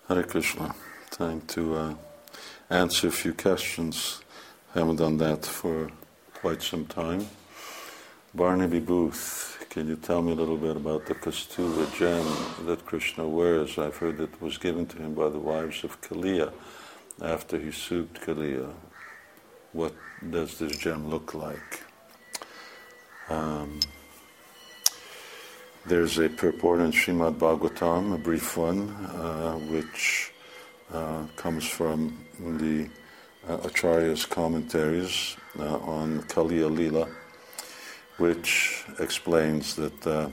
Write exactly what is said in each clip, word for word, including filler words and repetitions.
Hare Krishna. Time to uh, answer a few questions. Haven't done that for quite some time. Barnaby Booth, can you tell me a little bit about the Kaustubha gem that Krishna wears? I've heard it was given to him by the wives of Kaliya after he soothed Kaliya. What does this gem look like? Um, There's a purport in Srimad Bhagavatam, a brief one, uh, which uh, comes from the uh, Acharya's commentaries uh, on Kaliya Leela, which explains that uh,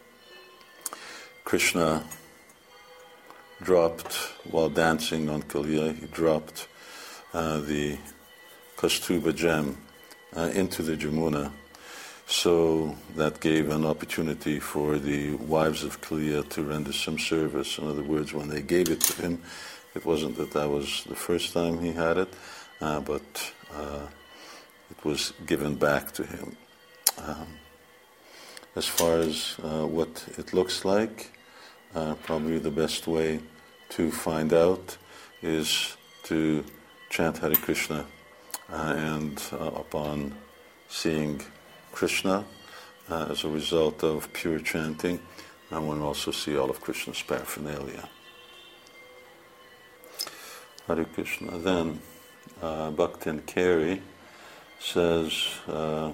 Krishna dropped, while dancing on Kaliya, he dropped uh, the Kaustubha gem uh, into the Jamuna. So that gave an opportunity for the wives of Kaliya to render some service. In other words, when they gave it to him, it wasn't that that was the first time he had it, uh, but uh, it was given back to him. Um, as far as uh, what it looks like, uh, probably the best way to find out is to chant Hare Krishna, uh, and uh, upon seeing Krishna, uh, as a result of pure chanting, and one also see all of Krishna's paraphernalia. Hare Krishna. Then, uh, Bhaktin Kari says uh,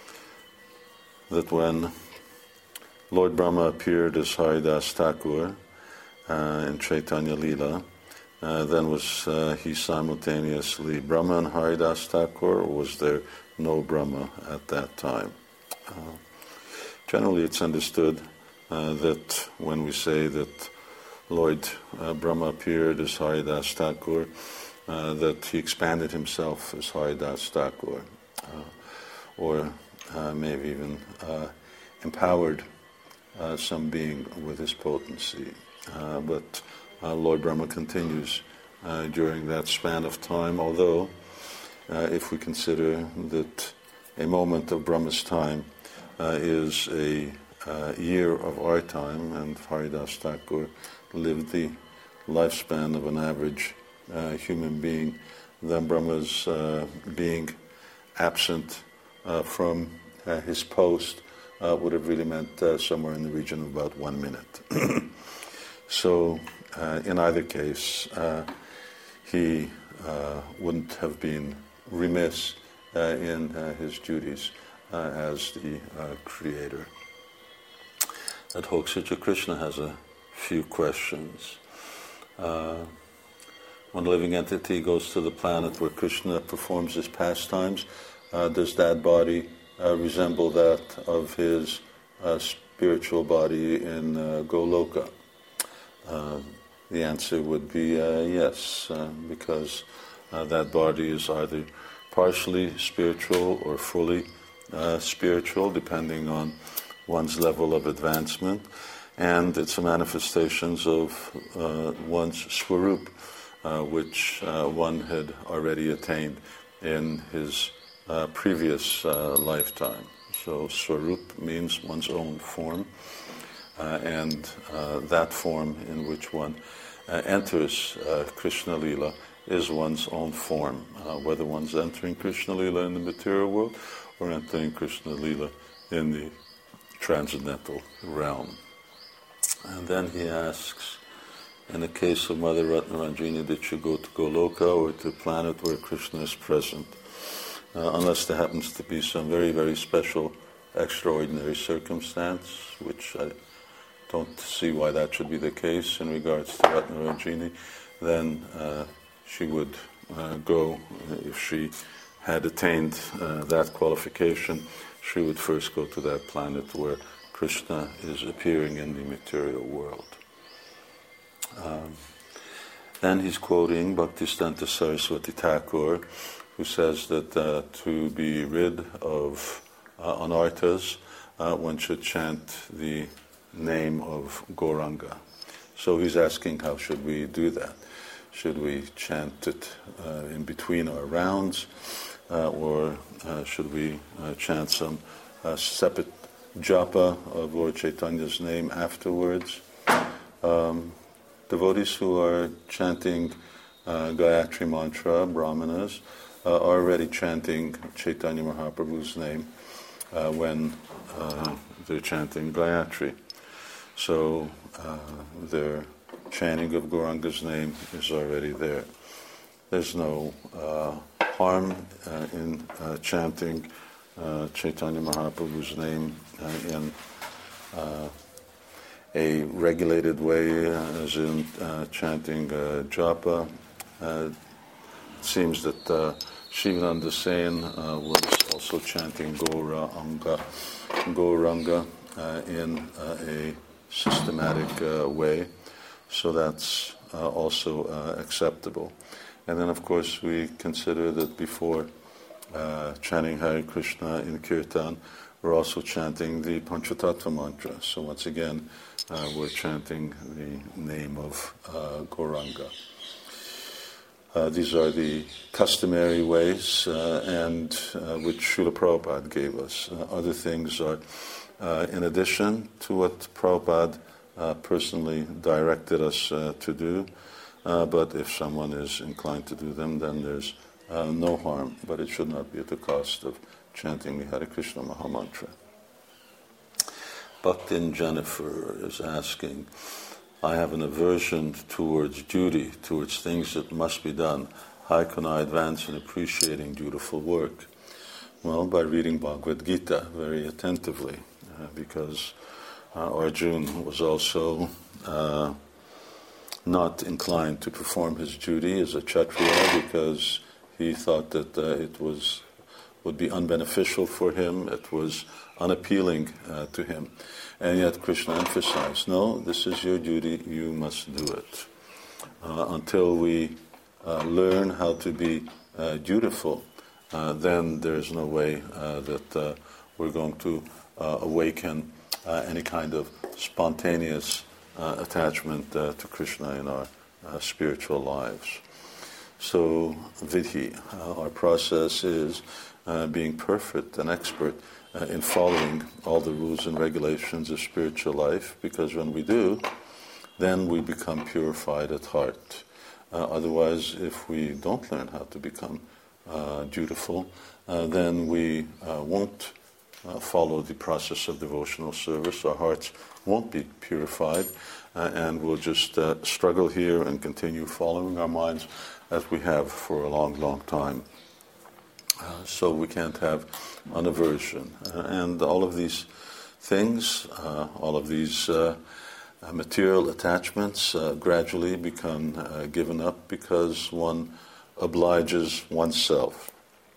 that when Lord Brahma appeared as Haridas Thakur uh, in Chaitanya Leela, uh, then was uh, he simultaneously Brahma and Haridas Thakur, or was there no Brahma at that time? Uh, generally it's understood uh, that when we say that Lord uh, Brahma appeared as Haridas Thakur, uh, that he expanded himself as Haridas Thakur, uh, or uh, maybe even uh, empowered uh, some being with his potency. Uh, but uh, Lord Brahma continues uh, during that span of time, although Uh, if we consider that a moment of Brahma's time uh, is a uh, year of our time, and Haridas Thakur lived the lifespan of an average uh, human being, then Brahma's uh, being absent uh, from uh, his post uh, would have really meant uh, somewhere in the region of about one minute. So, uh, in either case, uh, he uh, wouldn't have been remiss uh, in uh, his duties uh, as the uh, creator. Adhokshaja Krishna has a few questions. Uh, when a living entity goes to the planet where Krishna performs his pastimes, uh, does that body uh, resemble that of his uh, spiritual body in uh, Goloka? Uh, the answer would be uh, yes, uh, because Uh, that body is either partially spiritual or fully uh, spiritual, depending on one's level of advancement, and it's a manifestations of uh, one's swarup, uh, which uh, one had already attained in his uh, previous uh, lifetime. So swarup means one's own form, uh, and uh, that form in which one uh, enters uh, Krishna Leela is one's own form, uh, whether one's entering Krishna Leela in the material world or entering Krishna Leela in the transcendental realm. And then he asks, in the case of Mother Ratnaranjini, did she go to Goloka or to a planet where Krishna is present? Uh, unless there happens to be some very, very special, extraordinary circumstance, which I don't see why that should be the case in regards to Ratnaranjini, then uh, she would uh, go, uh, if she had attained uh, that qualification, she would first go to that planet where Krishna is appearing in the material world. Um, then he's quoting Bhaktisiddhanta Saraswati Thakur, who says that uh, to be rid of uh, anarthas, uh, one should chant the name of Gauranga. So he's asking, how should we do that? Should we chant it uh, in between our rounds, uh, or uh, should we uh, chant some uh, separate japa of Lord Chaitanya's name afterwards? Um, devotees who are chanting uh, Gayatri mantra, Brahmanas, uh, are already chanting Chaitanya Mahaprabhu's name uh, when uh, they're chanting Gayatri. So uh, their chanting of Gauranga's name is already there. There's no uh, harm uh, in uh, chanting uh, Chaitanya Mahaprabhu's name uh, in uh, a regulated way, uh, as in uh, chanting uh, japa. Uh, it seems that uh, Shivananda Sen uh, was also chanting Gauranga, Gauranga uh, in uh, a systematic uh, way, so that's uh, also uh, acceptable. And then, of course, we consider that before uh, chanting Hare Krishna in Kirtan, we're also chanting the Panchatattva mantra. So once again, uh, we're chanting the name of uh, Gauranga. Uh, these are the customary ways, uh, and uh, which Srila Prabhupada gave us. Uh, other things are uh, in addition to what Prabhupada uh, personally directed us uh, to do, uh, but if someone is inclined to do them, then there's uh, no harm, but it should not be at the cost of chanting the Hare Krishna Mahamantra. Bhaktin Jennifer is asking, I have an aversion towards duty, towards things that must be done. How can I advance in appreciating dutiful work? Well, by reading Bhagavad Gita very attentively, uh, because uh, Arjuna was also uh, not inclined to perform his duty as a Kshatriya because he thought that uh, it was would be unbeneficial for him, it was unappealing uh, to him. And yet Krishna emphasized, no, this is your duty, you must do it. Uh, until we uh, learn how to be uh, dutiful, uh, then there's no way uh, that uh, we're going to uh, awaken uh, any kind of spontaneous uh, attachment uh, to Krishna in our uh, spiritual lives. So, vidhi, uh, our process is uh, being perfect and expert uh, in following all the rules and regulations of spiritual life, because when we do, then we become purified at heart. Uh, otherwise, if we don't learn how to become uh, dutiful, uh, then we uh, won't uh, follow the process of devotional service. Our hearts won't be purified, uh, and we'll just uh, struggle here and continue following our minds as we have for a long, long time. Uh, so we can't have an aversion. Uh, and all of these things, uh, all of these uh, uh, material attachments uh, gradually become uh, given up because one obliges oneself.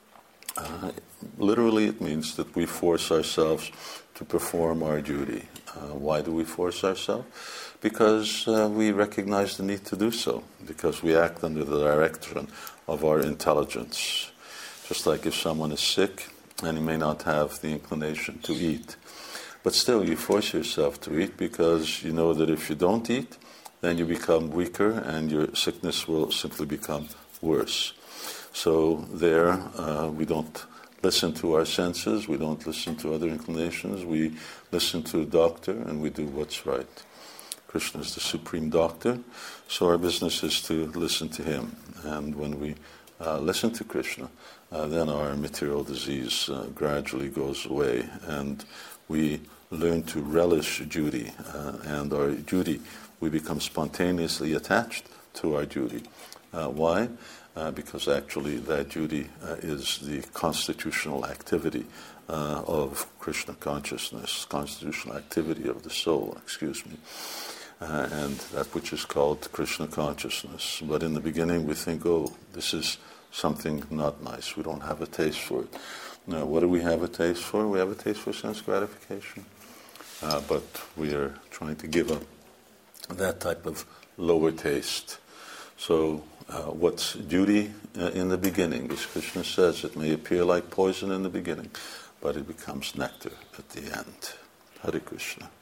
Uh, literally it means that we force ourselves to perform our duty. Uh, why do we force ourselves? Because uh, we recognize the need to do so, because we act under the direction of our intelligence. Just like if someone is sick and he may not have the inclination to eat, but still you force yourself to eat because you know that if you don't eat, then you become weaker and your sickness will simply become worse. So there uh, we don't listen to our senses, we don't listen to other inclinations, we listen to a doctor and we do what's right. Krishna is the supreme doctor, so our business is to listen to him. And when we uh, listen to Krishna, uh, then our material disease uh, gradually goes away, and we learn to relish duty. Uh, and our duty, we become spontaneously attached to our duty. Uh, why? Uh, because actually that duty uh, is the constitutional activity uh, of Krishna consciousness, constitutional activity of the soul, excuse me. Uh, and that which is called Krishna consciousness. But in the beginning we think, oh, this is something not nice. We don't have a taste for it. Now, what do we have a taste for? We have a taste for sense gratification. Uh, but we are trying to give up that type of lower taste. So uh, what's duty uh, in the beginning, as Krishna says, it may appear like poison in the beginning, but it becomes nectar at the end. Hare Krishna.